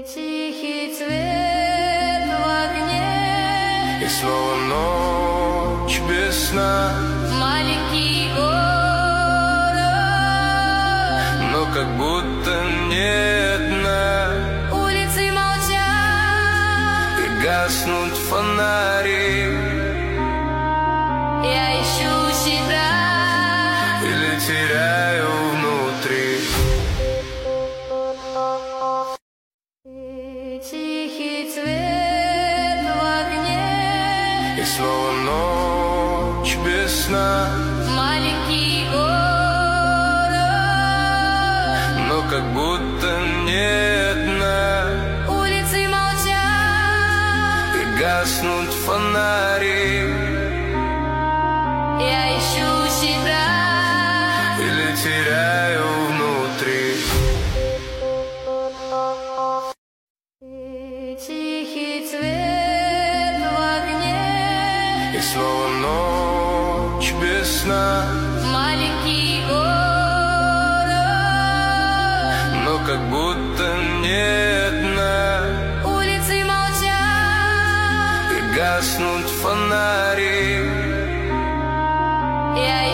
Тихий цвет в огне, и снова ночь без сна. маленький город, но как будто нет дна. улицы молчат, И гаснут фонари, я ищу себя или теряю внутри. Тихий цвет в огне, И снова ночь без сна. маленький город, Но как будто нет дна. улицы молчат, И гаснут фонари, я ищу себя или теряю внутри. Тихий цвет в огне, И снова ночь без сна. маленький город, Но как будто нет дна. улицы молчат, И гаснут фонари, я